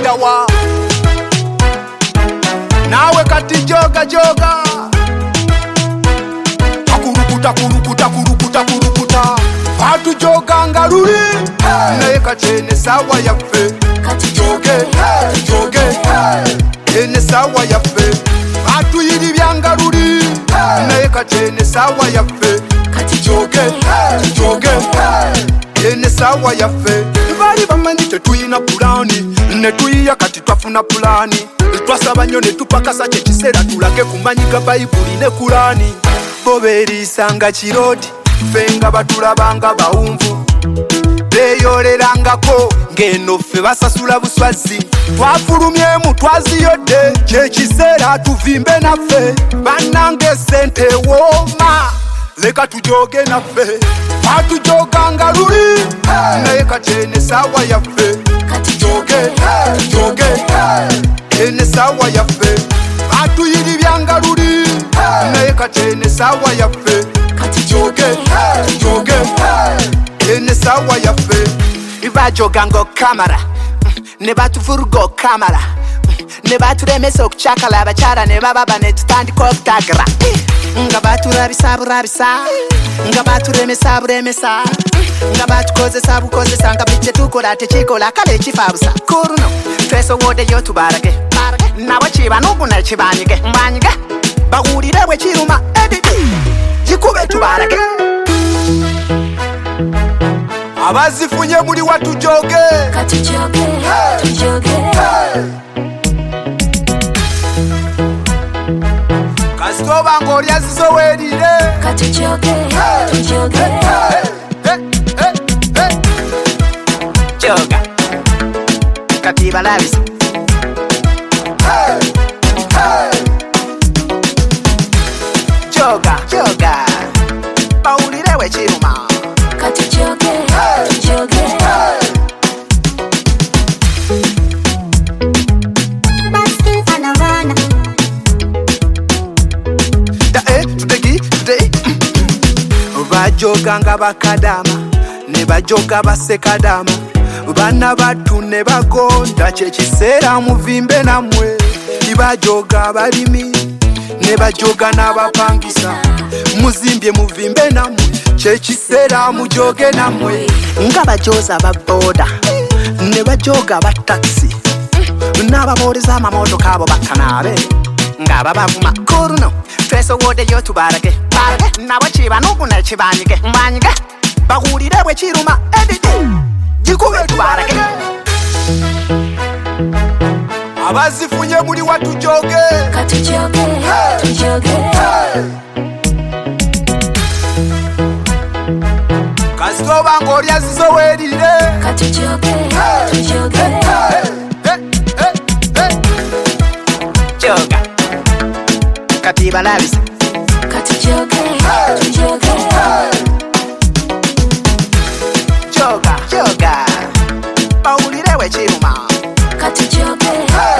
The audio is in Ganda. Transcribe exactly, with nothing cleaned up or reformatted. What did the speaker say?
wa nawe kati joga joga takurukuta kurukuta kurukuta kurukuta batu joga ngaruri naye kachene sawa yafe kati joge joge ene sawa yafe batu yiri byangaruri naye kachene sawa yafe kati joge joge ene sawa yafe bali bamanyi tetuyina pulani netuyiya kati twafuna pulani twasaba nnyo ne tupakasa kyekiseera tulage kumanyiga bayibuli ne kulani bobeerisanga kirodi ffe nga batulabanga bawunvu beeyolerangako ng'eno ffe basasula buswazi twafulumyemu twaziyodde kyekiseera tuvimbe naffe bannange sente wooma leka tujoge naffe batujoganga luli naye kati ene sawa yaffe kati joge joge ene sawa yaffe batuyiri byanga luli naye kati ene sawa yaffe kati joge joge ene sawa yaffe ibajoganga kamera ne batuvuruga kamera ne baturemesa okucakala abakyala ne bababa ne tutandika okutagira nga baturabisa burabisa nga baturemesa buremesa nga batukozesa bukozesa nga buli kyetukola tekikola kale ekifaabusa kuruno twesowodeyo tubarage nabo kiba n'oguna kibanyige mbanyige bawulire bwe kiruma edidi gikube tubarage abazifunye muli watujoge kati joge tujoge kasitoba ng'olya zizowerire kati joge tujoge joga kati balabisa joga joga bawulire we kiruma kati joge tujoge bajoga nga bakadama ne bajoga basekadama bana batu ne bagonda kyekiseera muvimbe namwe bajoga abalimi ne bajoga n'abapangisa muzimbye muvimbe namwe kyekiseera mujoge namwe nga bajoza baboda ne bajoga bataxi n'ababooleza amamotoka abo bakanaabe nga babavuma kuruno twesowodeyo tubarage barage nabo kiba n'oguna kibanyige mbanyige bawulire bwe kiruma edidi gikube tubarage abazifunye muli watujoge kati joge tujoge kasitoba ng'olya zizowerire kati joge tujoge joga kati balabisa kati joge tujoge joga joga bawulire we kiruma kati joge